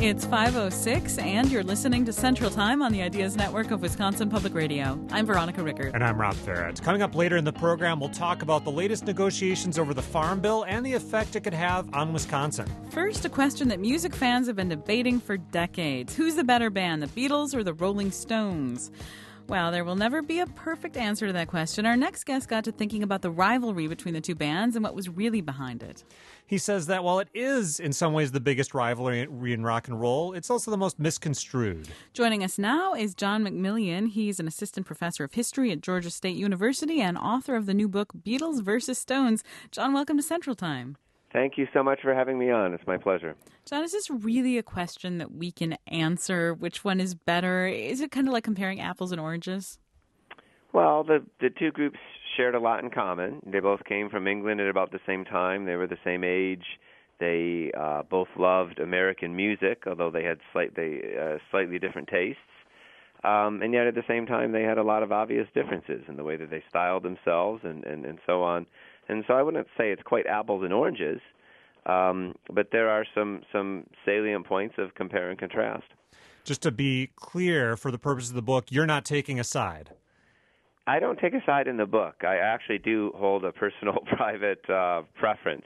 It's 5:06, and you're listening to Central Time on the Ideas Network of Wisconsin Public Radio. I'm Veronica Rickert. And I'm Rob Ferret. Coming up later in the program, we'll talk about the latest negotiations over the Farm Bill and the effect it could have on Wisconsin. First, a question that music fans have been debating for decades. Who's the better band, the Beatles or the Rolling Stones? Well, there will never be a perfect answer to that question. Our next guest got to thinking about the rivalry between the two bands and what was really behind it. He says that while it is, in some ways, the biggest rivalry in rock and roll, it's also the most misconstrued. Joining us now is John McMillian. He's an assistant professor of history at Georgia State University and author of the new book, Beatles vs. Stones. John, welcome to Central Time. Thank you so much for having me on. It's my pleasure. John, is this really a question that we can answer? Which one is better? Is it kind of like comparing apples and oranges? Well, the two groups shared a lot in common. They both came from England at about the same time. They were the same age. They both loved American music, although they had slightly different tastes. And yet at the same time, they had a lot of obvious differences in the way that they styled themselves and so on. And so I wouldn't say it's quite apples and oranges, but there are some salient points of compare and contrast. Just to be clear, for the purpose of the book, you're not taking a side. I don't take a side in the book. I actually do hold a personal, private preference,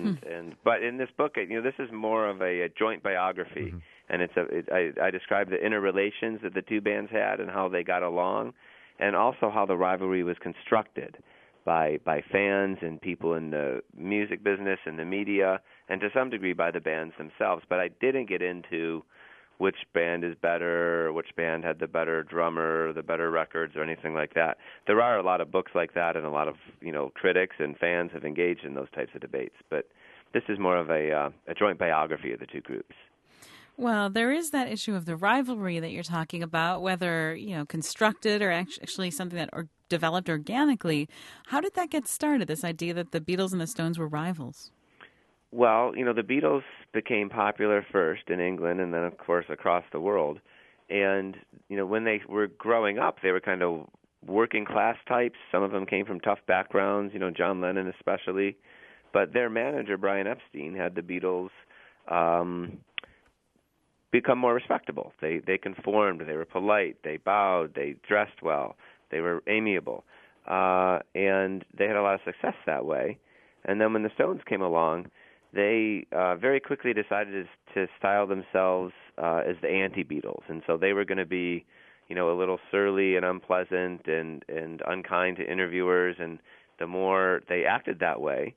but in this book, this is more of a joint biography, and I describe the interrelations that the two bands had and how they got along, and also how the rivalry was constructed by fans and people in the music business and the media, and to some degree by the bands themselves. But I didn't get into which band is better, which band had the better drummer, the better records, or anything like that. There are a lot of books like that, and a lot of critics and fans have engaged in those types of debates. But this is more of a joint biography of the two groups. Well, there is that issue of the rivalry that you're talking about, whether constructed or actually something that developed organically. How did that get started, this idea that the Beatles and the Stones were rivals? Well, the Beatles became popular first in England and then, of course, across the world. And, when they were growing up, they were kind of working-class types. Some of them came from tough backgrounds, John Lennon especially. But their manager, Brian Epstein, had the Beatles become more respectable. They conformed. They were polite. They bowed. They dressed well. They were amiable. And they had a lot of success that way. And then when the Stones came along, they very quickly decided to style themselves as the anti-Beatles. And so they were going to be, a little surly and unpleasant and unkind to interviewers. And the more they acted that way,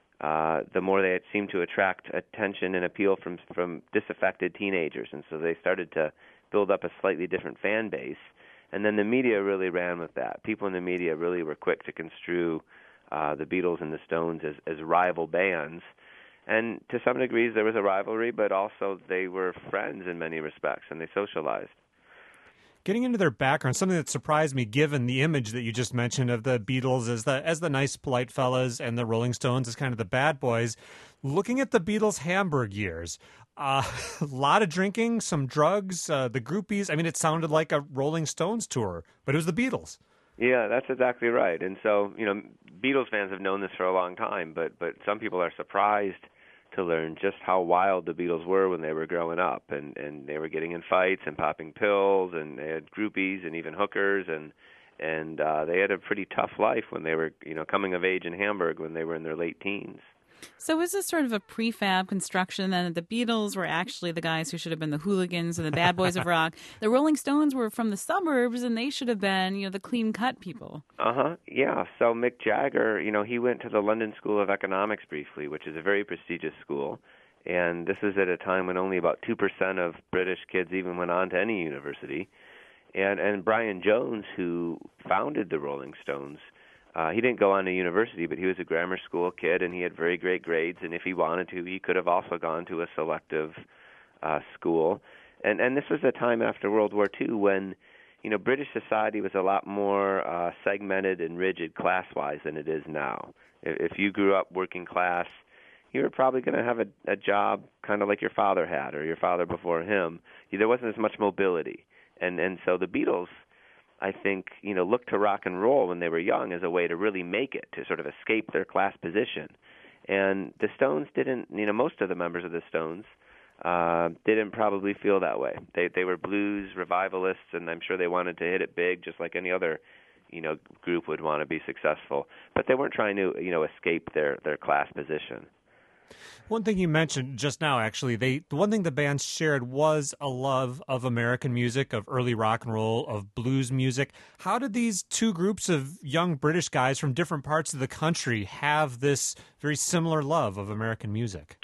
the more they seemed to attract attention and appeal from disaffected teenagers. And so they started to build up a slightly different fan base. And then the media really ran with that. People in the media really were quick to construe the Beatles and the Stones as rival bands. And to some degrees there was a rivalry, but also they were friends in many respects, and they socialized. Getting into their background, something that surprised me, given the image that you just mentioned of the Beatles as the nice, polite fellas and the Rolling Stones as kind of the bad boys, looking at the Beatles' Hamburg years, a lot of drinking, some drugs, the groupies. I mean, it sounded like a Rolling Stones tour, but it was the Beatles. Yeah, that's exactly right. And so, Beatles fans have known this for a long time, but some people are surprised to learn just how wild the Beatles were when they were growing up, and they were getting in fights and popping pills, and they had groupies and even hookers, and they had a pretty tough life when they were coming of age in Hamburg when they were in their late teens. So was this sort of a prefab construction then that the Beatles were actually the guys who should have been the hooligans and the bad boys of rock? The Rolling Stones were from the suburbs, and they should have been, the clean-cut people. Yeah. So Mick Jagger, he went to the London School of Economics briefly, which is a very prestigious school. And this is at a time when only about 2% of British kids even went on to any university. And Brian Jones, who founded the Rolling Stones, he didn't go on to university, but he was a grammar school kid, and he had very great grades. And if he wanted to, he could have also gone to a selective school. And this was a time after World War II when, British society was a lot more segmented and rigid class-wise than it is now. If you grew up working class, you were probably going to have a job kind of like your father had or your father before him. There wasn't as much mobility. And so the Beatles, I think, looked to rock and roll when they were young as a way to really make it, to sort of escape their class position. And the Stones didn't, most of the members of the Stones didn't probably feel that way. They were blues revivalists, and I'm sure they wanted to hit it big, just like any other, group would want to be successful. But they weren't trying to, escape their class position. One thing you mentioned just now, actually, the one thing the band shared was a love of American music, of early rock and roll, of blues music. How did these two groups of young British guys from different parts of the country have this very similar love of American music?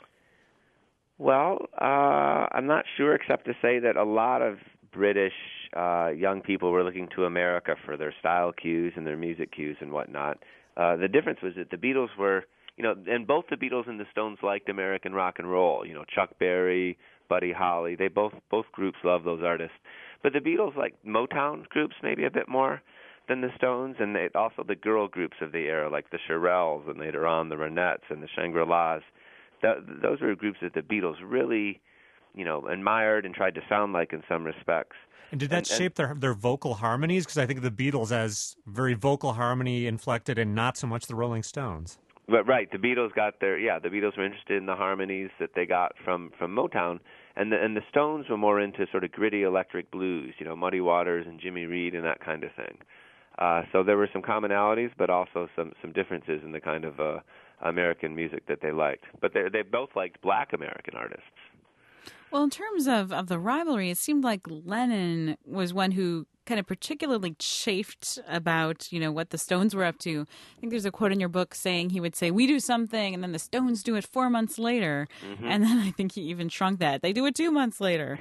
Well, I'm not sure, except to say that a lot of British young people were looking to America for their style cues and their music cues and whatnot. The difference was that the Beatles were, and both the Beatles and the Stones liked American rock and roll. Chuck Berry, Buddy Holly, they both groups loved those artists. But the Beatles liked Motown groups maybe a bit more than the Stones, and also the girl groups of the era, like the Shirelles and later on the Ronettes and the Shangri-Las. Those were groups that the Beatles really, admired and tried to sound like in some respects. And did that shape their vocal harmonies? Because I think of the Beatles as very vocal harmony inflected and not so much the Rolling Stones. But right, the Beatles the Beatles were interested in the harmonies that they got from Motown, and the Stones were more into sort of gritty electric blues, Muddy Waters and Jimmy Reed and that kind of thing. So there were some commonalities, but also some differences in the kind of American music that they liked. But they both liked black American artists. Well, in terms of the rivalry, it seemed like Lennon was one who kind of particularly chafed about, what the Stones were up to. I think there's a quote in your book saying he would say, "We do something," and then the Stones do it 4 months later. Mm-hmm. And then I think he even shrunk that. They do it 2 months later.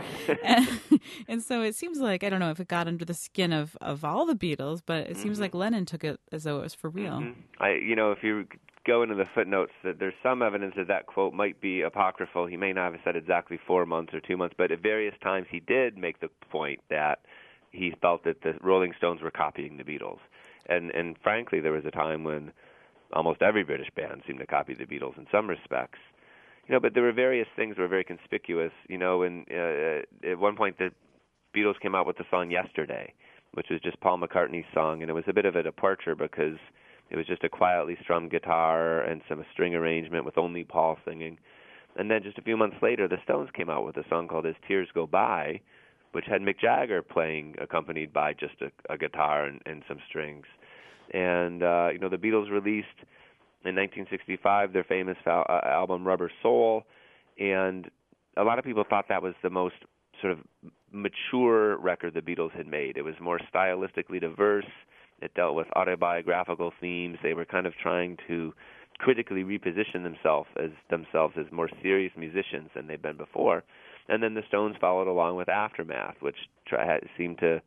and so it seems like, I don't know if it got under the skin of all the Beatles, but it seems like Lennon took it as though it was for real. Mm-hmm. If you go into the footnotes, that there's some evidence that quote might be apocryphal. He may not have said exactly 4 months or 2 months, but at various times he did make the point that he felt that the Rolling Stones were copying the Beatles. And frankly, there was a time when almost every British band seemed to copy the Beatles in some respects. But there were various things that were very conspicuous. And at one point the Beatles came out with the song Yesterday, which was just Paul McCartney's song, and it was a bit of a departure because it was just a quietly strummed guitar and some string arrangement with only Paul singing. And then just a few months later, the Stones came out with a song called As Tears Go By, which had Mick Jagger playing, accompanied by just a guitar and some strings. And, the Beatles released in 1965 their famous album Rubber Soul, and a lot of people thought that was the most sort of mature record the Beatles had made. It was more stylistically diverse. It dealt with autobiographical themes. They were kind of trying to critically reposition themselves as more serious musicians than they'd been before. And then the Stones followed along with Aftermath, which seemed to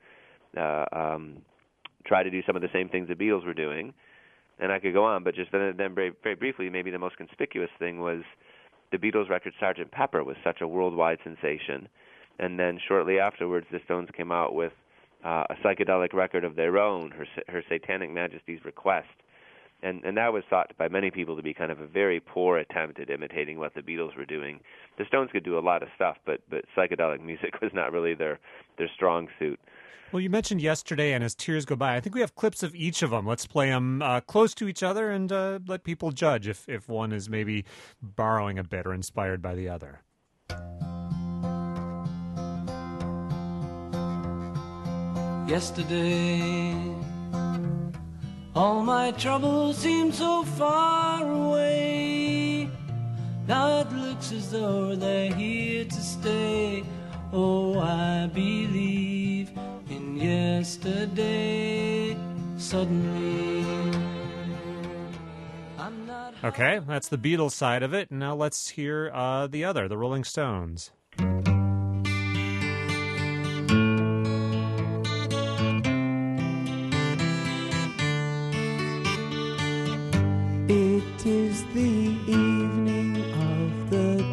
try to do some of the same things the Beatles were doing. And I could go on, but just then very, very briefly, maybe the most conspicuous thing was the Beatles' record Sgt. Pepper was such a worldwide sensation. And then shortly afterwards, the Stones came out with a psychedelic record of their own, Her Satanic Majesty's Request. And that was thought by many people to be kind of a very poor attempt at imitating what the Beatles were doing. The Stones could do a lot of stuff, but psychedelic music was not really their strong suit. Well, you mentioned Yesterday and As Tears Go By. I think we have clips of each of them. Let's play them close to each other and let people judge if one is maybe borrowing a bit or inspired by the other. Yesterday, all my troubles seem so far away. Now it looks as though they're here to stay. Oh, I believe in yesterday. Suddenly, I'm not... Okay, that's the Beatles side of it. Now let's hear the other, the Rolling Stones. It is the evening of the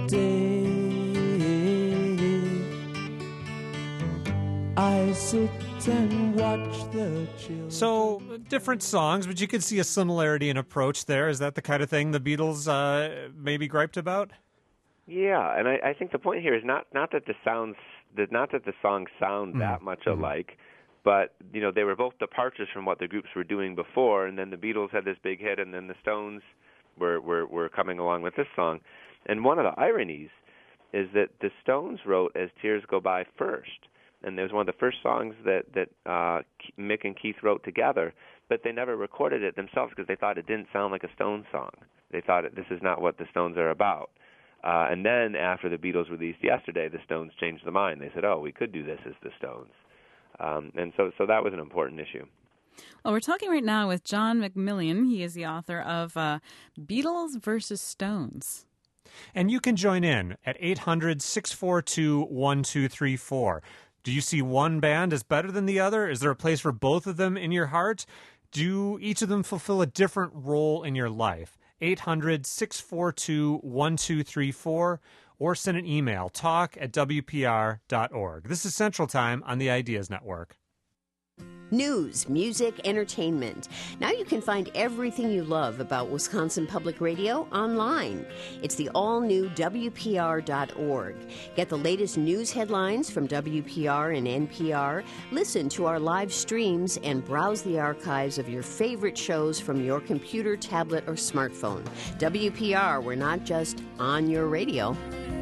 day. I sit and watch the children. So, different songs, but you could see a similarity in approach there. Is that the kind of thing the Beatles maybe griped about? Yeah, and I think the point here is not that the songs sound that much alike, but they were both departures from what the groups were doing before, and then the Beatles had this big hit, and then the Stones were coming along with this song. And one of the ironies is that the Stones wrote As Tears Go By first. And it was one of the first songs that Mick and Keith wrote together, but they never recorded it themselves because they thought it didn't sound like a Stones song. They thought this is not what the Stones are about. And then after the Beatles released Yesterday, the Stones changed their mind. They said, oh, we could do this as the Stones. And so that was an important issue. Well, we're talking right now with John McMillan. He is the author of Beatles versus Stones. And you can join in at 800-642-1234. Do you see one band as better than the other? Is there a place for both of them in your heart? Do each of them fulfill a different role in your life? 800-642-1234 or send an email, talk@wpr.org. This is Central Time on the Ideas Network. News, music, entertainment. Now you can find everything you love about Wisconsin Public Radio online. It's the all-new WPR.org. Get the latest news headlines from WPR and NPR, listen to our live streams, and browse the archives of your favorite shows from your computer, tablet, or smartphone. WPR, we're not just on your radio.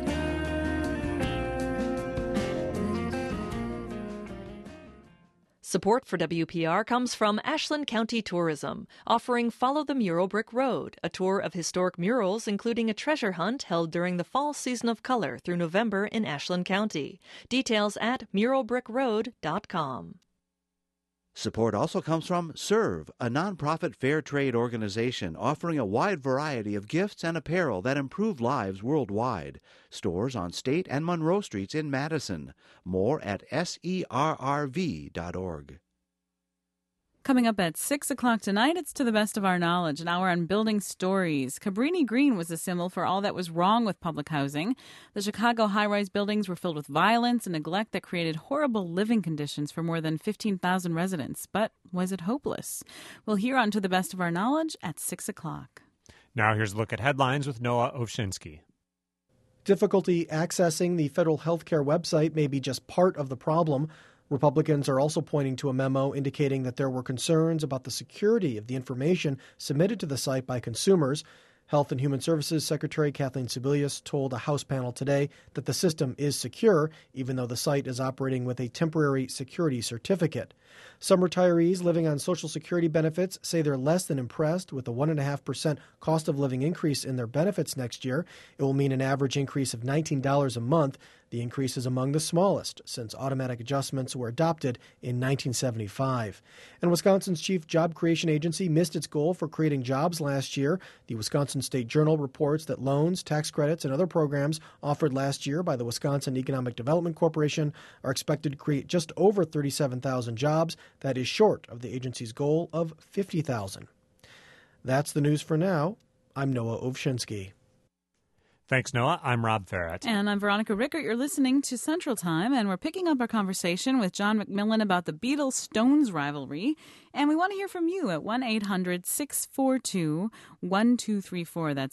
Support for WPR comes from Ashland County Tourism, offering Follow the Mural Brick Road, a tour of historic murals including a treasure hunt held during the fall season of color through November in Ashland County. Details at muralbrickroad.com. Support also comes from Serve, a nonprofit fair trade organization offering a wide variety of gifts and apparel that improve lives worldwide. Stores on State and Monroe Streets in Madison. More at serrv.org. Coming up at 6 o'clock tonight, it's To the Best of Our Knowledge, an hour on building stories. Cabrini Green was a symbol for all that was wrong with public housing. The Chicago high-rise buildings were filled with violence and neglect that created horrible living conditions for more than 15,000 residents. But was it hopeless? We'll hear on To the Best of Our Knowledge at 6 o'clock. Now here's a look at headlines with Noah Ovshinsky. Difficulty accessing the federal health care website may be just part of the problem. Republicans are also pointing to a memo indicating that there were concerns about the security of the information submitted to the site by consumers. Health and Human Services Secretary Kathleen Sebelius told a House panel today that the system is secure, even though the site is operating with a temporary security certificate. Some retirees living on Social Security benefits say they're less than impressed with the 1.5% cost of living increase in their benefits next year. It will mean an average increase of $19 a month. The increase is among the smallest since automatic adjustments were adopted in 1975. And Wisconsin's chief job creation agency missed its goal for creating jobs last year. The Wisconsin State Journal reports that loans, tax credits, and other programs offered last year by the Wisconsin Economic Development Corporation are expected to create just over 37,000 jobs. That is short of the agency's goal of 50,000. That's the news for now. I'm Noah Ovshinsky. Thanks, Noah. I'm Rob Farrett. And I'm Veronica Rickert. You're listening to Central Time, and we're picking up our conversation with John McMillan about the Beatles-Stones rivalry. And we want to hear from you at 1-800-642-1234. That's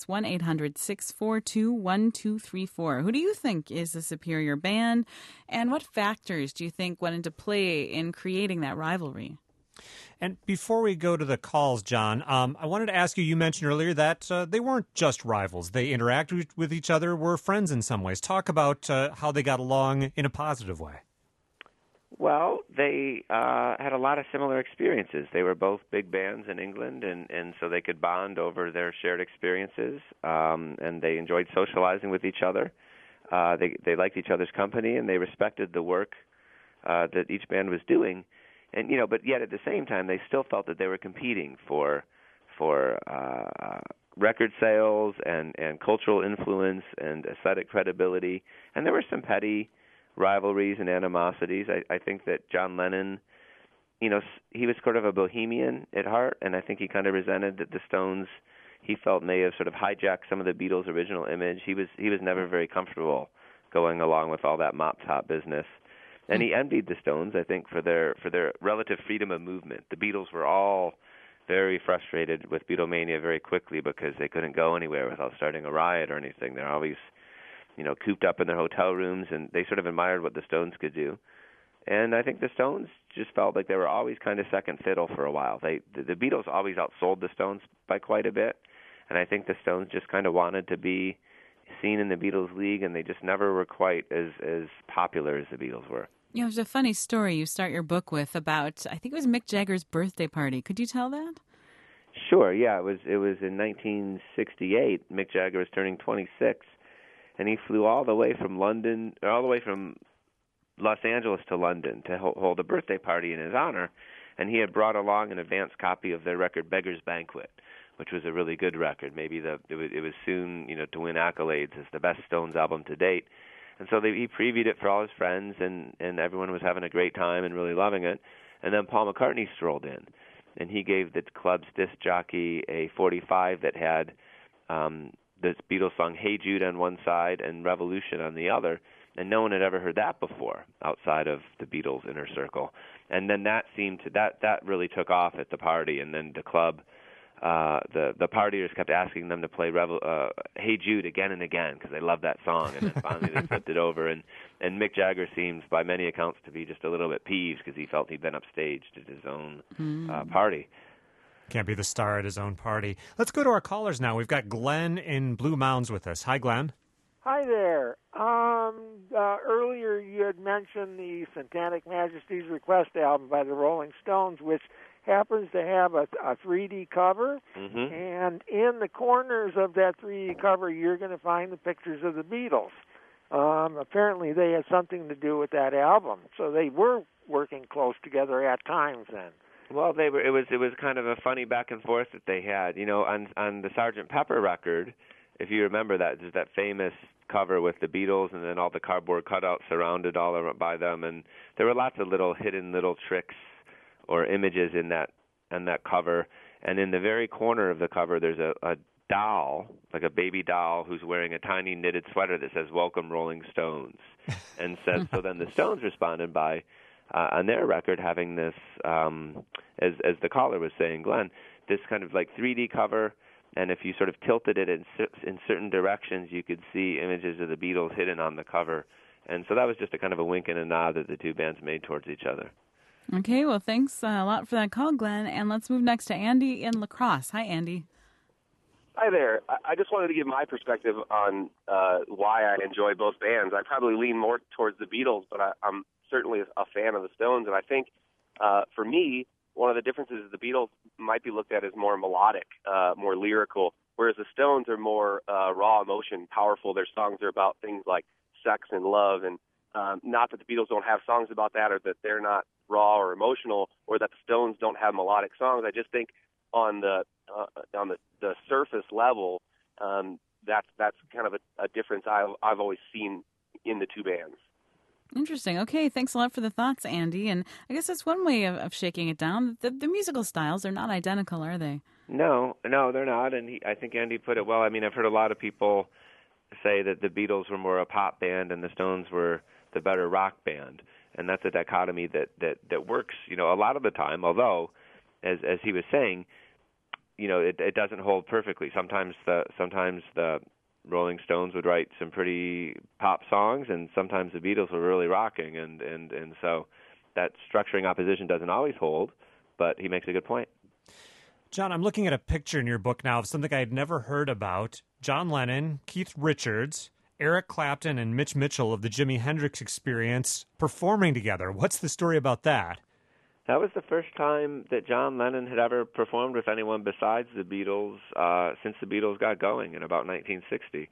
1-800-642-1234. Who do you think is the superior band, and what factors do you think went into play in creating that rivalry? And before we go to the calls, John, I wanted to ask you, you mentioned earlier that they weren't just rivals. They interacted with each other, were friends in some ways. Talk about how they got along in a positive way. Well, they had a lot of similar experiences. They were both big bands in England, and so they could bond over their shared experiences, and they enjoyed socializing with each other. They liked each other's company, and they respected the work that each band was doing. And but yet at the same time, they still felt that they were competing for record sales and cultural influence and aesthetic credibility. And there were some petty rivalries and animosities. I think that John Lennon, he was sort of a bohemian at heart, and I think he kind of resented that the Stones, he felt, may have sort of hijacked some of the Beatles' original image. He was never very comfortable going along with all that mop-top business. And he envied the Stones, I think, for their relative freedom of movement. The Beatles were all very frustrated with Beatlemania very quickly because they couldn't go anywhere without starting a riot or anything. They're always, cooped up in their hotel rooms, and they sort of admired what the Stones could do. And I think the Stones just felt like they were always kind of second fiddle for a while. The Beatles always outsold the Stones by quite a bit, and I think the Stones just kind of wanted to be seen in the Beatles League, and they just never were quite as popular as the Beatles were. You know, there's a funny story you start your book with about, I think it was Mick Jagger's birthday party. Could you tell that? Sure, yeah. It was in 1968. Mick Jagger was turning 26, and he flew all the way from Los Angeles to London to hold a birthday party in his honor, and he had brought along an advance copy of their record Beggar's Banquet, which was a really good record. Maybe it was soon, to win accolades as the best Stones album to date. And so he previewed it for all his friends, and everyone was having a great time and really loving it. And then Paul McCartney strolled in, and he gave the club's disc jockey a 45 that had the Beatles song Hey Jude on one side and Revolution on the other, and no one had ever heard that before outside of the Beatles' inner circle. And then that really took off at the party, and then the club, the partiers kept asking them to play Hey Jude again and again because they loved that song, and then finally they flipped it over, and Mick Jagger seems by many accounts to be just a little bit peeved because he felt he'd been upstaged at his own party. Can't be the star at his own party. Let's go to our callers now. We've got Glenn in Blue Mounds with us. Hi, Glenn. Hi there. Earlier you had mentioned the Satanic Majesty's Request album by the Rolling Stones, which happens to have a 3D cover, and in the corners of that 3D cover you're going to find the pictures of the Beatles. Apparently they had something to do with that album, so they were working close together at times then. Well, they were. It was kind of a funny back and forth that they had. On the Sgt. Pepper record, if you remember that, there's that famous cover with the Beatles and then all the cardboard cutouts surrounded all around by them, and there were lots of hidden little tricks or images in that cover. And in the very corner of the cover, there's a doll, like a baby doll, who's wearing a tiny knitted sweater that says "Welcome, Rolling Stones," and says. So then the Stones responded by. On their record, having this, as the caller was saying, Glenn, this kind of like 3D cover, and if you sort of tilted it in certain directions, you could see images of the Beatles hidden on the cover. And so that was just a kind of a wink and a nod that the two bands made towards each other. Okay, well, thanks a lot for that call, Glenn. And let's move next to Andy in La Crosse. Hi, Andy. Hi there. I just wanted to give my perspective on why I enjoy both bands. I probably lean more towards the Beatles, but I'm certainly a fan of the Stones, and I think for me, one of the differences is the Beatles might be looked at as more melodic, more lyrical, whereas the Stones are more raw emotion, powerful. Their songs are about things like sex and love, and not that the Beatles don't have songs about that or that they're not raw or emotional or that the Stones don't have melodic songs. I just think on the surface level, that's kind of a difference I've always seen in the two bands. Interesting. Okay, thanks a lot for the thoughts, Andy. And I guess that's one way of shaking it down. The musical styles are not identical, are they? No, they're not. And I think Andy put it well. I mean, I've heard a lot of people say that the Beatles were more a pop band and the Stones were the better rock band. And that's a dichotomy that works, a lot of the time. Although, as he was saying, it doesn't hold perfectly. Sometimes the Rolling Stones would write some pretty pop songs, and sometimes the Beatles were really rocking, and so that structuring opposition doesn't always hold, but he makes a good point. John, I'm looking at a picture in your book now of something I had never heard about. John Lennon, Keith Richards, Eric Clapton, and Mitch Mitchell of the Jimi Hendrix Experience performing together. What's the story about that? That was the first time that John Lennon had ever performed with anyone besides the Beatles since the Beatles got going in about 1960.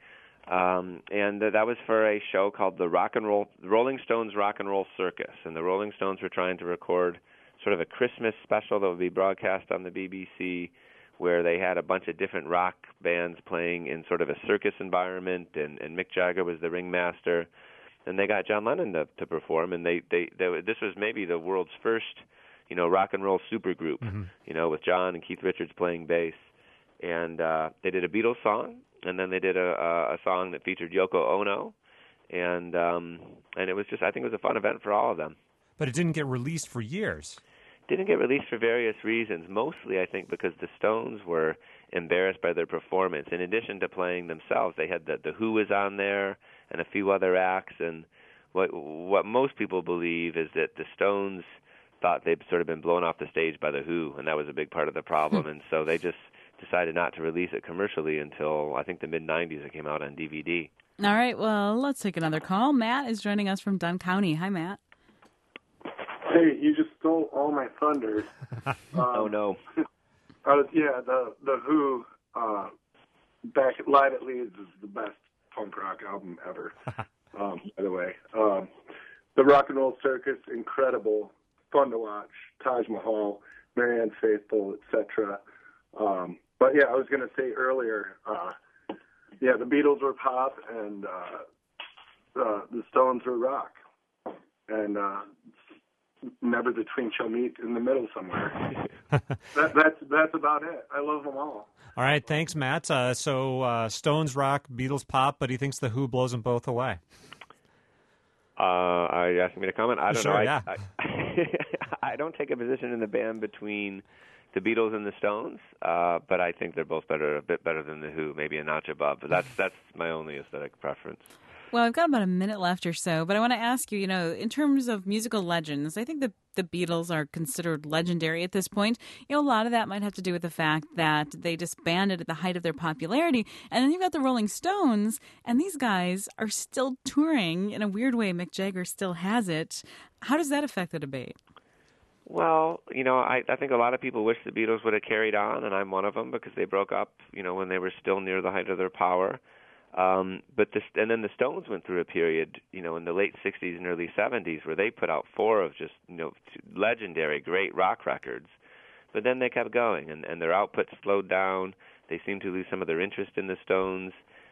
And that was for a show called the Rolling Stones Rock and Roll Circus. And the Rolling Stones were trying to record sort of a Christmas special that would be broadcast on the BBC, where they had a bunch of different rock bands playing in sort of a circus environment, and Mick Jagger was the ringmaster. And they got John Lennon to perform, and this was maybe the world's first rock and roll supergroup, with John and Keith Richards playing bass. And they did a Beatles song, and then they did a song that featured Yoko Ono. And it was I think it was a fun event for all of them. But it didn't get released for years. Didn't get released for various reasons, mostly I think because the Stones were embarrassed by their performance. In addition to playing themselves, they had the Who was on there and a few other acts. And what most people believe is that the Stones thought they'd sort of been blown off the stage by the Who, and that was a big part of the problem. And so they just, decided not to release it commercially until I think the mid-'90s. It came out on DVD. All right, well, let's take another call. Matt is joining us from Dunn County. Hi, Matt. Hey, you just stole all my thunder. Oh, no. The Who, back at Live at Leeds is the best punk rock album ever, by the way. The Rock and Roll Circus, incredible, fun to watch. Taj Mahal, Marianne Faithfull, etc. But yeah, I was going to say earlier, the Beatles were pop and the Stones were rock. And never the twin shall meet in the middle somewhere. That's about it. I love them all. All right, thanks, Matt. So Stones rock, Beatles pop, but he thinks the Who blows them both away. Are you asking me to comment? I don't know. Yeah. I don't take a position in the band between the Beatles and the Stones, but I think they're both a bit better than the Who, maybe a notch above. But that's my only aesthetic preference. Well, I've got about a minute left or so, but I want to ask you, in terms of musical legends, I think the Beatles are considered legendary at this point. A lot of that might have to do with the fact that they disbanded at the height of their popularity. And then you've got the Rolling Stones, and these guys are still touring in a weird way. Mick Jagger still has it. How does that affect the debate? Well, I think a lot of people wish the Beatles would have carried on, and I'm one of them because they broke up, when they were still near the height of their power. And then the Stones went through a period, in the late 60s and early 70s where they put out 4 of just, legendary, great rock records. But then they kept going, and their output slowed down. They seemed to lose some of their interest in the Stones.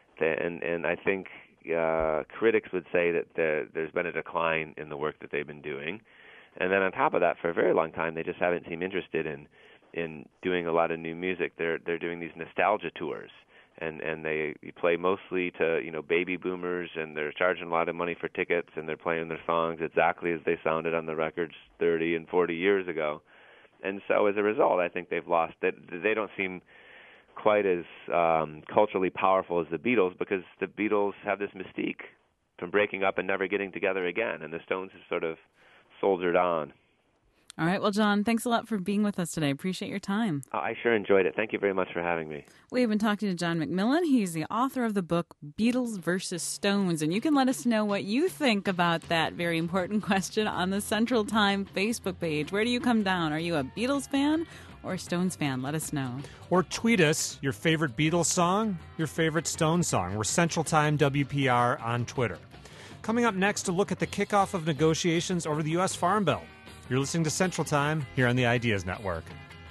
And I think critics would say that there's been a decline in the work that they've been doing. And then on top of that, for a very long time, they just haven't seemed interested in doing a lot of new music. They're doing these nostalgia tours. And they play mostly to, baby boomers, and they're charging a lot of money for tickets, and they're playing their songs exactly as they sounded on the records 30 and 40 years ago. And so as a result, I think they've lost it. They don't seem quite as culturally powerful as the Beatles because the Beatles have this mystique from breaking up and never getting together again, and the Stones have sort of soldiered on. All right. Well, John, thanks a lot for being with us today. Appreciate your time. I sure enjoyed it. Thank you very much for having me. We've been talking to John McMillan. He's the author of the book Beatles versus Stones. And you can let us know what you think about that very important question on the Central Time Facebook page. Where do you come down? Are you a Beatles fan or a Stones fan? Let us know. Or tweet us your favorite Beatles song, your favorite Stones song. We're Central Time WPR on Twitter. Coming up next, a look at the kickoff of negotiations over the U.S. Farm Bill. You're listening to Central Time here on the Ideas Network.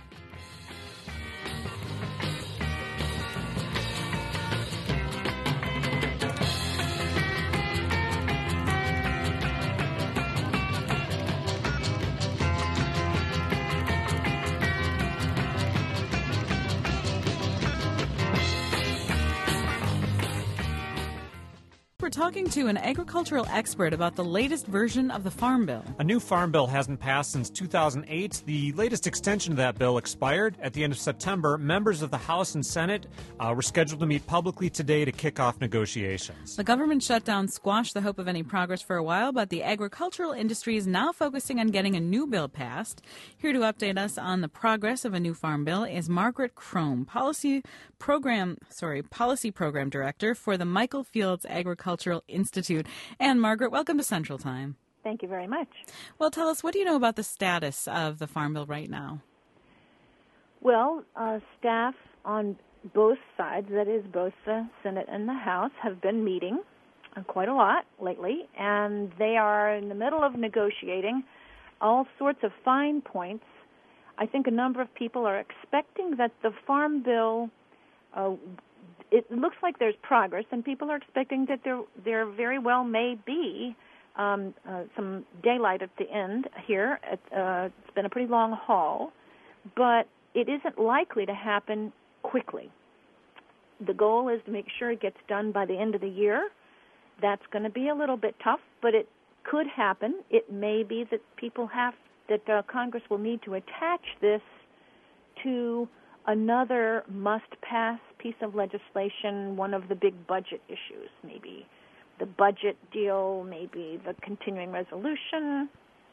We're talking to an agricultural expert about the latest version of the Farm Bill. A new Farm Bill hasn't passed since 2008. The latest extension of that bill expired at the end of September. Members of the House and Senate were scheduled to meet publicly today to kick off negotiations. The government shutdown squashed the hope of any progress for a while, but the agricultural industry is now focusing on getting a new bill passed. Here to update us on the progress of a new Farm Bill is Margaret Crome, Policy Program Director for the Michael Fields Agricultural Institute. And Margaret, welcome to Central Time. Thank you very much. Well, tell us, what do you know about the status of the Farm Bill right now? Well, staff on both sides, that is both the Senate and the House, have been meeting quite a lot lately, and they are in the middle of negotiating all sorts of fine points. I think a number of people are expecting that the Farm Bill it looks like there's progress, and people are expecting that there very well may be some daylight at the end here. It's been a pretty long haul, but it isn't likely to happen quickly. The goal is to make sure it gets done by the end of the year. That's going to be a little bit tough, but it could happen. It may be that Congress will need to attach this to another must-pass piece of legislation, one of the big budget issues, maybe the budget deal, maybe the continuing resolution.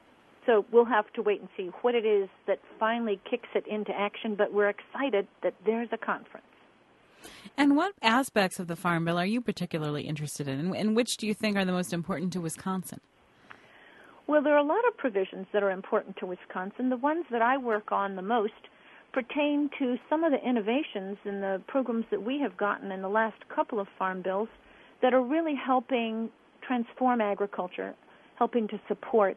So we'll have to wait and see what it is that finally kicks it into action, but we're excited that there's a conference. And what aspects of the Farm Bill are you particularly interested in, and which do you think are the most important to Wisconsin? Well, there are a lot of provisions that are important to Wisconsin. The ones that I work on the most pertain to some of the innovations in the programs that we have gotten in the last couple of farm bills that are really helping transform agriculture, helping to support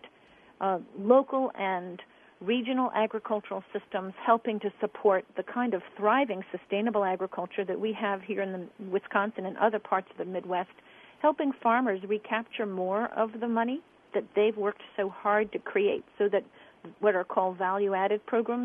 local and regional agricultural systems, helping to support the kind of thriving, sustainable agriculture that we have here in Wisconsin and other parts of the Midwest, helping farmers recapture more of the money that they've worked so hard to create, so that what are called value-added programs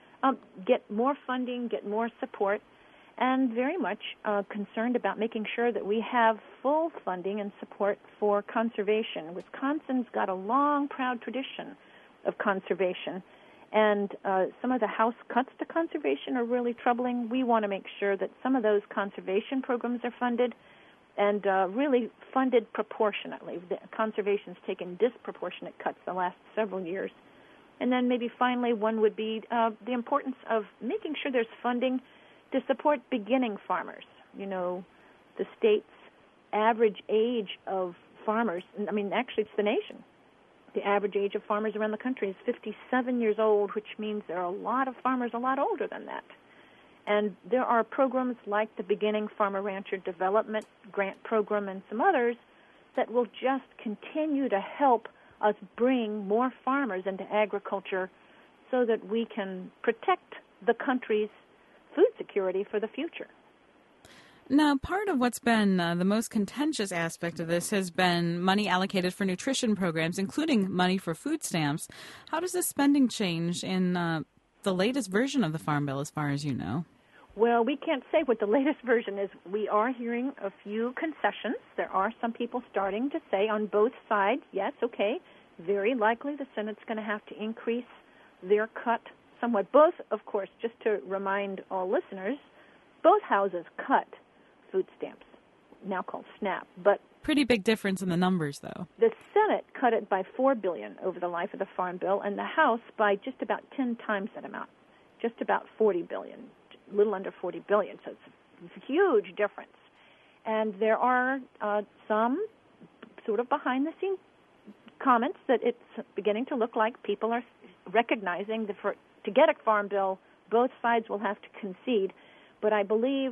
get more funding, get more support, and very much concerned about making sure that we have full funding and support for conservation. Wisconsin's got a long, proud tradition of conservation, and some of the House cuts to conservation are really troubling. We want to make sure that some of those conservation programs are funded and really funded proportionately. Conservation's taken disproportionate cuts the last several years. And then maybe finally one would be the importance of making sure there's funding to support beginning farmers. You know, the state's average age of farmers, I mean, actually it's the nation. The average age of farmers around the country is 57 years old, which means there are a lot of farmers a lot older than that. And there are programs like the Beginning Farmer Rancher Development Grant Program and some others that will just continue to help us bring more farmers into agriculture so that we can protect the country's food security for the future. Now, part of what's been the most contentious aspect of this has been money allocated for nutrition programs, including money for food stamps. How does this spending change in the latest version of the Farm Bill, as far as you know? Well, we can't say what the latest version is. We are hearing a few concessions. There are some people starting to say on both sides, yes, okay, very likely the Senate's going to have to increase their cut somewhat. Both, of course, just to remind all listeners, both houses cut food stamps, now called SNAP. But pretty big difference in the numbers, though. The Senate cut it by $4 billion over the life of the Farm Bill, and the House by just about 10 times that amount, just about $40 billion, a little under $40 billion. So it's a huge difference. And there are some sort of behind-the-scenes comments that it's beginning to look like people are recognizing that to get a Farm Bill, both sides will have to concede. But I believe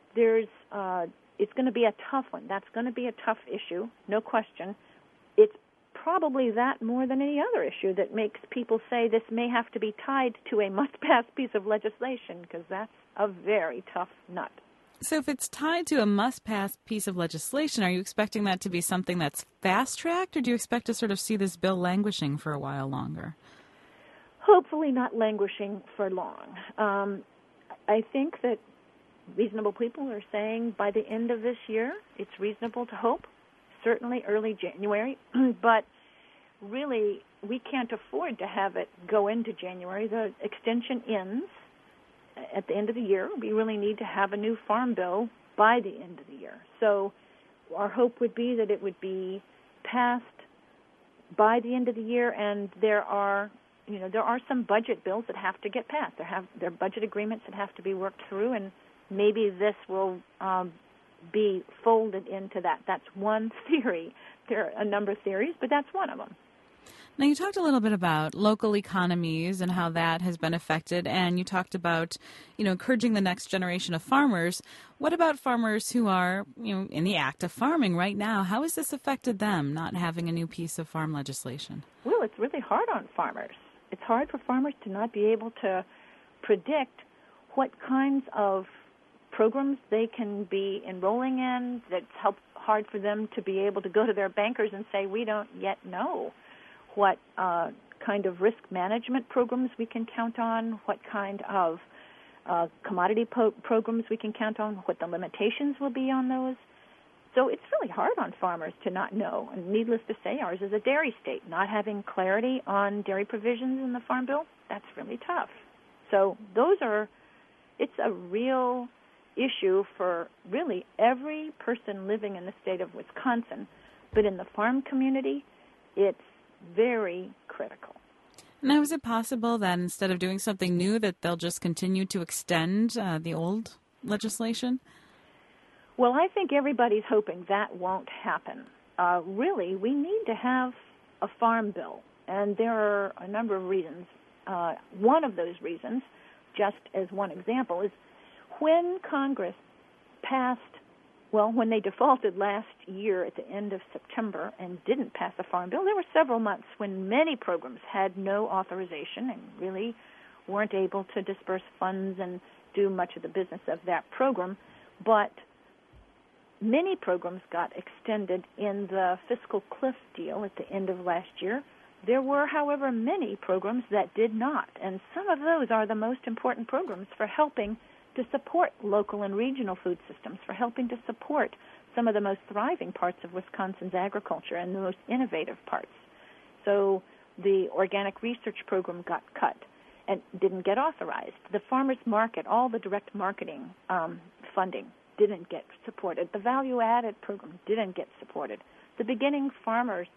it's going to be a tough one. That's going to be a tough issue, no question. It's probably that more than any other issue that makes people say this may have to be tied to a must-pass piece of legislation, because that's a very tough nut. So if it's tied to a must-pass piece of legislation, are you expecting that to be something that's fast-tracked, or do you expect to sort of see this bill languishing for a while longer? Hopefully not languishing for long. I think that reasonable people are saying by the end of this year, it's reasonable to hope, certainly early January, but really we can't afford to have it go into January. The extension ends at the end of the year. We really need to have a new Farm Bill by the end of the year. So our hope would be that it would be passed by the end of the year, and there are some budget bills that have to get passed. There are budget agreements that have to be worked through, and maybe this will be folded into that. That's one theory. There are a number of theories, but that's one of them. Now, you talked a little bit about local economies and how that has been affected, and you talked about, encouraging the next generation of farmers. What about farmers who are, in the act of farming right now? How has this affected them, not having a new piece of farm legislation? Well, it's really hard on farmers. It's hard for farmers to not be able to predict what kinds of programs they can be enrolling in. That's hard for them to be able to go to their bankers and say, we don't yet know what kind of risk management programs we can count on, what kind of commodity programs we can count on, what the limitations will be on those. So it's really hard on farmers to not know. And needless to say, ours is a dairy state. Not having clarity on dairy provisions in the Farm Bill, that's really tough. So it's a real issue for really every person living in the state of Wisconsin. But in the farm community, it's very critical. Now, is it possible that instead of doing something new, that they'll just continue to extend the old legislation? Well, I think everybody's hoping that won't happen. Really, we need to have a farm bill, and there are a number of reasons. One of those reasons, just as one example, is when Congress passed, when they defaulted last year at the end of September and didn't pass a farm bill, there were several months when many programs had no authorization and really weren't able to disperse funds and do much of the business of that program. But many programs got extended in the fiscal cliff deal at the end of last year. There were, however, many programs that did not, and some of those are the most important programs for helping to support local and regional food systems, for helping to support some of the most thriving parts of Wisconsin's agriculture and the most innovative parts. So the organic research program got cut and didn't get authorized. The farmers market, all the direct marketing funding didn't get supported. The value-added program didn't get supported. The beginning farmers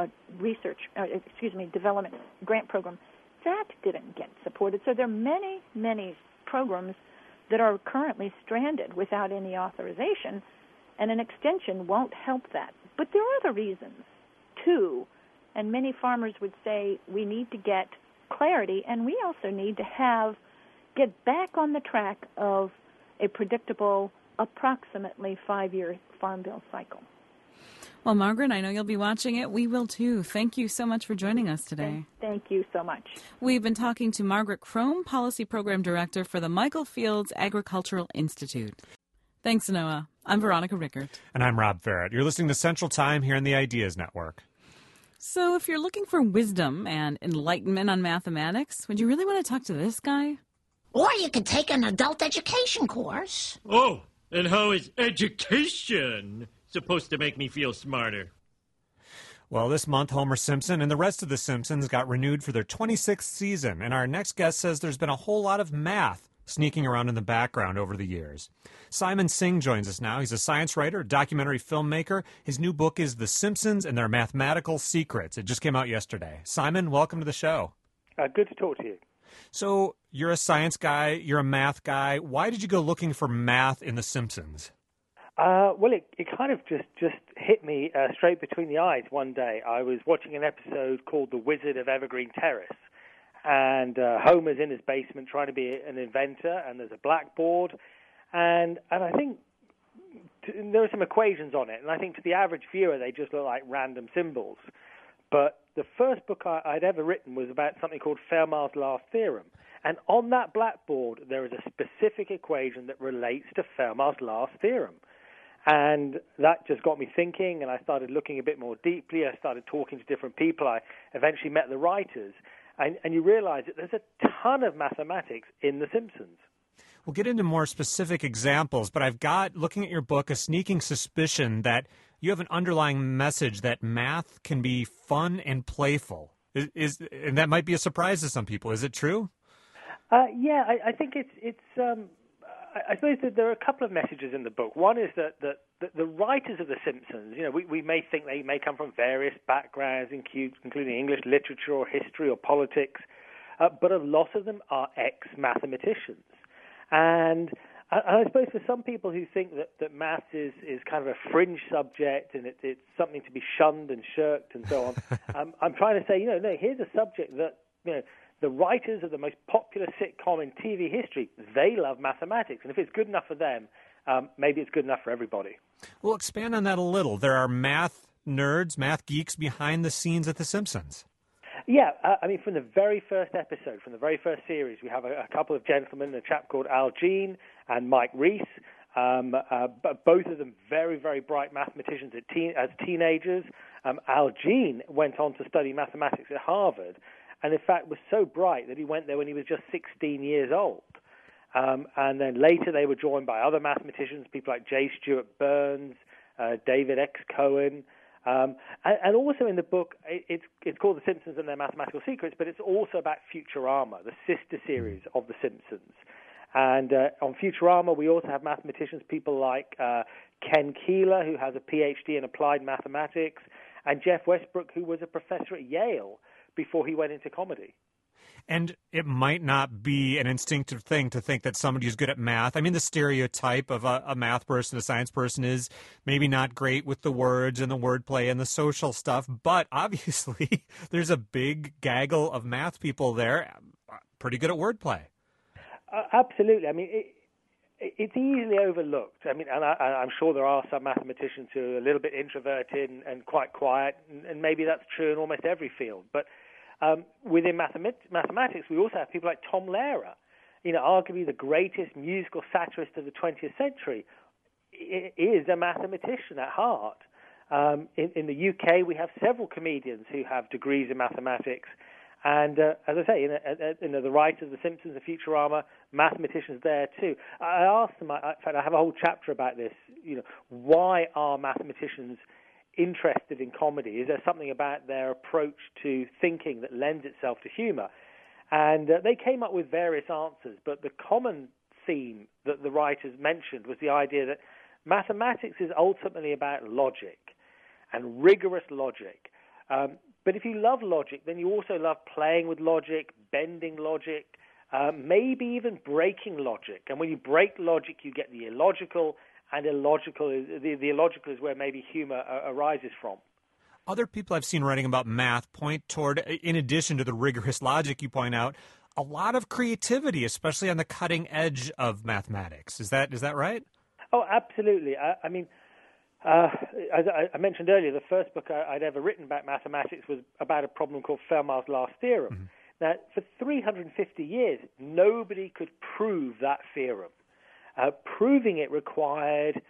development grant program, that didn't get supported. So there are many, many programs that are currently stranded without any authorization, and an extension won't help that. But there are other reasons, too, and many farmers would say we need to get clarity, and we also need to get back on the track of a predictable, approximately 5-year farm bill cycle. Well, Margaret, I know you'll be watching it. We will, too. Thank you so much for joining us today. Thank you so much. We've been talking to Margaret Crome, Policy Program Director for the Michael Fields Agricultural Institute. Thanks, Noah. I'm Veronica Rickert. And I'm Rob Farrett. You're listening to Central Time here on the Ideas Network. So if you're looking for wisdom and enlightenment on mathematics, would you really want to talk to this guy? Or you could take an adult education course. Oh, and how is education supposed to make me feel smarter? Well, this month, Homer Simpson and the rest of the Simpsons got renewed for their 26th season, and our next guest says there's been a whole lot of math sneaking around in the background over the years. Simon Singh joins us now. He's a science writer, documentary filmmaker. His new book is The Simpsons and Their Mathematical Secrets. It just came out yesterday. Simon, welcome to the show. Good to talk to you. So, you're a science guy, you're a math guy. Why did you go looking for math in The Simpsons? Well, it kind of just hit me straight between the eyes one day. I was watching an episode called The Wizard of Evergreen Terrace, and Homer's in his basement trying to be an inventor, and there's a blackboard, and I think there are some equations on it, and I think to the average viewer they just look like random symbols. But the first book I'd ever written was about something called Fermat's Last Theorem, and on that blackboard there is a specific equation that relates to Fermat's Last Theorem. And that just got me thinking, and I started looking a bit more deeply. I started talking to different people. I eventually met the writers, and you realize that there's a ton of mathematics in The Simpsons. We'll get into more specific examples, but I've got, looking at your book, a sneaking suspicion that you have an underlying message that math can be fun and playful. And that might be a surprise to some people. Is it true? Yeah, I think it's I suppose that there are a couple of messages in the book. One is that the writers of The Simpsons, we may think they may come from various backgrounds, including English literature or history or politics, but a lot of them are ex-mathematicians. And I suppose for some people who think that maths is kind of a fringe subject and it's something to be shunned and shirked and so on, I'm trying to say, no, here's a subject that, the writers of the most popular sitcom in TV history, they love mathematics. And if it's good enough for them, maybe it's good enough for everybody. Well, expand on that a little. There are math nerds, math geeks behind the scenes at The Simpsons. Yeah, from the very first episode, from the very first series, we have a couple of gentlemen, a chap called Al Jean and Mike Reese, both of them very, very bright mathematicians as teenagers. Al Jean went on to study mathematics at Harvard, and in fact was so bright that he went there when he was just 16 years old. And then later they were joined by other mathematicians, people like J. Stewart Burns, David X. Cohen. And also in the book, it's called The Simpsons and Their Mathematical Secrets, but it's also about Futurama, the sister series of The Simpsons. And on Futurama, we also have mathematicians, people like Ken Keeler, who has a PhD in applied mathematics, and Jeff Westbrook, who was a professor at Yale before he went into comedy. And it might not be an instinctive thing to think that somebody who's good at math, I mean, the stereotype of a math person, a science person is maybe not great with the words and the wordplay and the social stuff, but obviously there's a big gaggle of math people there, pretty good at wordplay. Absolutely. I mean, it's easily overlooked. I mean, and I'm sure there are some mathematicians who are a little bit introverted and quite quiet, and maybe that's true in almost every field, but within mathematics, we also have people like Tom Lehrer, arguably the greatest musical satirist of the 20th century, is a mathematician at heart. In the UK, we have several comedians who have degrees in mathematics. And as I say, the writers of The Simpsons and Futurama, mathematicians there too. I asked them, in fact, I have a whole chapter about this, why are mathematicians interested in comedy? Is there something about their approach to thinking that lends itself to humor? And they came up with various answers, but the common theme that the writers mentioned was the idea that mathematics is ultimately about logic and rigorous logic. But if you love logic, then you also love playing with logic, bending logic, maybe even breaking logic. And when you break logic, you get the illogical, and the illogical is where maybe humor arises from. Other people I've seen writing about math point toward, in addition to the rigorous logic you point out, a lot of creativity, especially on the cutting edge of mathematics. Is that right? Oh, absolutely. I mean, as I mentioned earlier, the first book I'd ever written about mathematics was about a problem called Fermat's last theorem. Mm-hmm. Now, for 350 years, nobody could prove that theorem. Proving it required,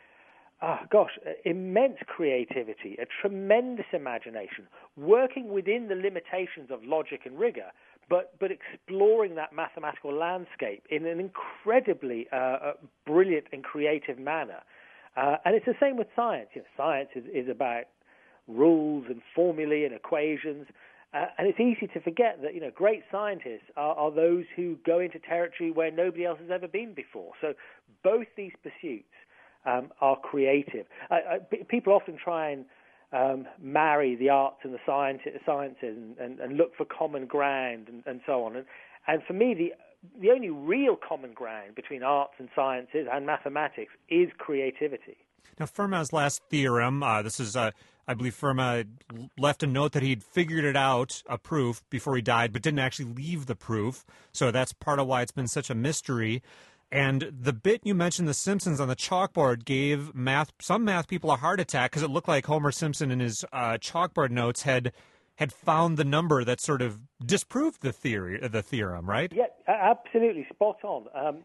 immense creativity, a tremendous imagination, working within the limitations of logic and rigor, but exploring that mathematical landscape in an incredibly brilliant and creative manner. And it's the same with science. Science is about rules and formulae and equations. And it's easy to forget that, great scientists are those who go into territory where nobody else has ever been before. So both these pursuits are creative. People often try and marry the arts and the sciences and look for common ground and so on. And for me, the only real common ground between arts and sciences and mathematics is creativity. Now, Fermat's last theorem, this is, I believe Fermat left a note that he'd figured it out, a proof, before he died, but didn't actually leave the proof. So that's part of why it's been such a mystery. And the bit you mentioned, The Simpsons on the chalkboard, gave some math people a heart attack because it looked like Homer Simpson in his chalkboard notes had found the number that sort of disproved the theorem, right? Yeah, absolutely, spot on.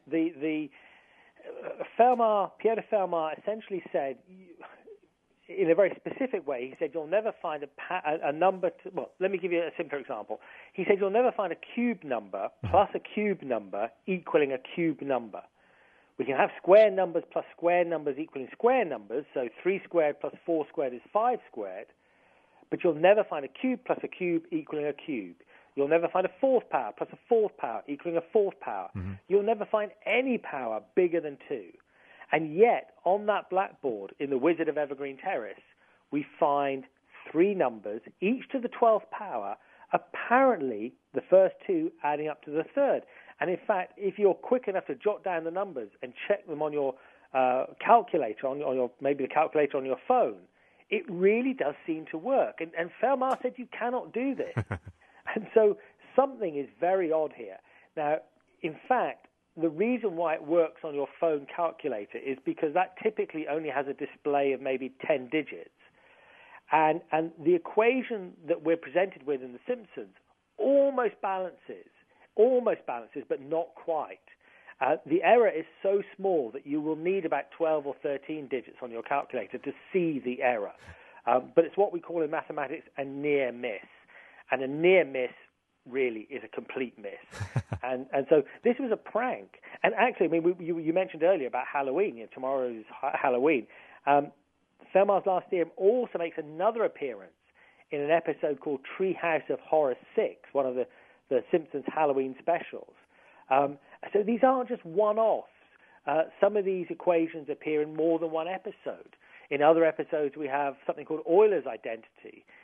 Pierre de Fermat essentially said, in a very specific way, he said, you'll never find a number let me give you a simpler example. He said, you'll never find a cube number plus a cube number equaling a cube number. We can have square numbers plus square numbers equaling square numbers, so 3 squared plus 4 squared is 5 squared, but you'll never find a cube plus a cube equaling a cube. You'll never find a fourth power plus a fourth power equaling a fourth power. Mm-hmm. You'll never find any power bigger than 2. And yet, on that blackboard in the Wizard of Evergreen Terrace, we find 3 numbers, each to the 12th power, apparently the first 2 adding up to the third. And in fact, if you're quick enough to jot down the numbers and check them on your calculator, on your maybe the calculator on your phone, it really does seem to work. And Fermat said you cannot do this. And so something is very odd here. Now, in fact, the reason why it works on your phone calculator is because that typically only has a display of maybe 10 digits. And the equation that we're presented with in The Simpsons almost balances, but not quite. The error is so small that you will need about 12 or 13 digits on your calculator to see the error. But it's what we call in mathematics a near miss. And a near miss really is a complete miss. and so this was a prank. And actually, I mean, you mentioned earlier about Halloween. Tomorrow's Halloween. Fermat's Last Theorem also makes another appearance in an episode called Treehouse of Horror 6, one of the Simpsons Halloween specials. So these aren't just one-offs. Some of these equations appear in more than one episode. In other episodes, we have something called Euler's identity.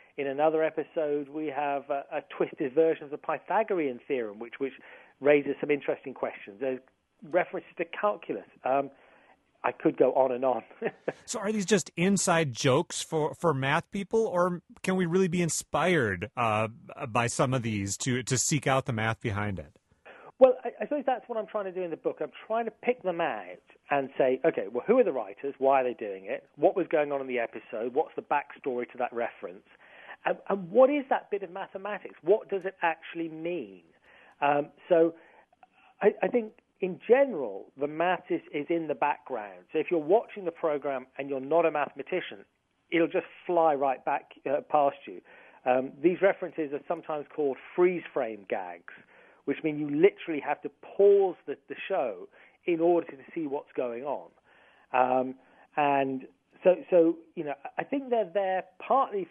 In another episode, we have a twisted version of the Pythagorean theorem, which raises some interesting questions. There's references to calculus. I could go on and on. So are these just inside jokes for math people, or can we really be inspired by some of these to seek out the math behind it? Well, I suppose that's what I'm trying to do in the book. I'm trying to pick them out and say, okay, well, who are the writers? Why are they doing it? What was going on in the episode? What's the backstory to that reference? And what is that bit of mathematics? What does it actually mean? So I think in general, the math is in the background. So if you're watching the program and you're not a mathematician, it'll just fly right back past you. These references are sometimes called freeze frame gags, which mean you literally have to pause the show in order to see what's going on. And so I think they're there partly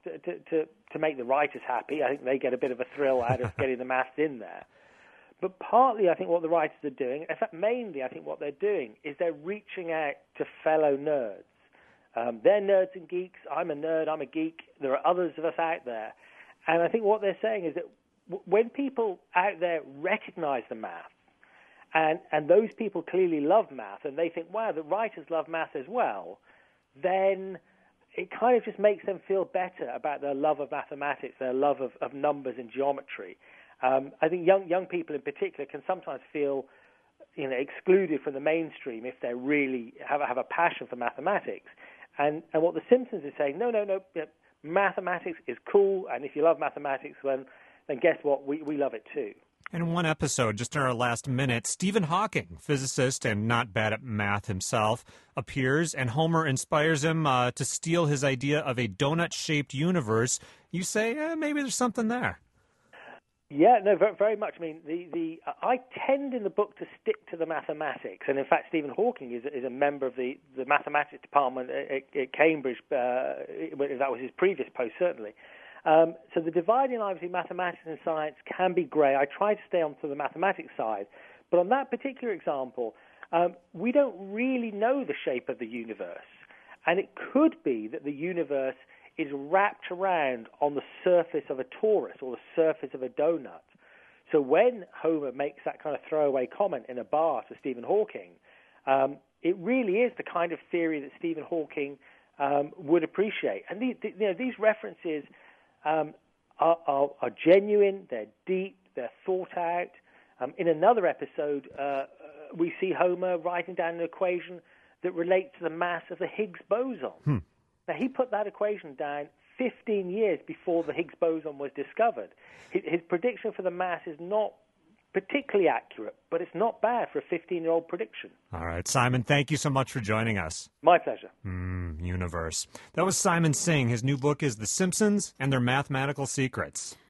to make the writers happy. I think they get a bit of a thrill out of getting the maths in there. But partly, I think what the writers are doing, in fact, mainly, I think what they're doing is they're reaching out to fellow nerds. They're nerds and geeks. I'm a nerd. I'm a geek. There are others of us out there. And I think what they're saying is that when people out there recognize the math, and those people clearly love math, and they think, wow, the writers love math as well, then it kind of just makes them feel better about their love of mathematics, their love of numbers and geometry. I think young people in particular can sometimes feel excluded from the mainstream if they really have a passion for mathematics. And what The Simpsons is saying, no, mathematics is cool, and if you love mathematics, then guess what? We love it too. In one episode, just in our last minute, Stephen Hawking, physicist and not bad at math himself, appears, and Homer inspires him to steal his idea of a donut-shaped universe. You say, maybe there's something there. Yeah, no, very much. I mean, I tend in the book to stick to the mathematics, and in fact, Stephen Hawking is a member of the mathematics department at Cambridge. That was his previous post, certainly. So the dividing line between mathematics and science can be grey. I try to stay onto the mathematics side, but on that particular example, we don't really know the shape of the universe, and it could be that the universe is wrapped around on the surface of a torus or the surface of a donut. So when Homer makes that kind of throwaway comment in a bar to Stephen Hawking, it really is the kind of theory that Stephen Hawking would appreciate. And these references are genuine, they're deep, they're thought out. In another episode, we see Homer writing down an equation that relates to the mass of the Higgs boson. Now, he put that equation down 15 years before the Higgs boson was discovered. His prediction for the mass is not particularly accurate, but it's not bad for a 15-year-old prediction. All right, Simon, thank you so much for joining us. My pleasure. Universe. That was Simon Singh. His new book is The Simpsons and Their Mathematical Secrets.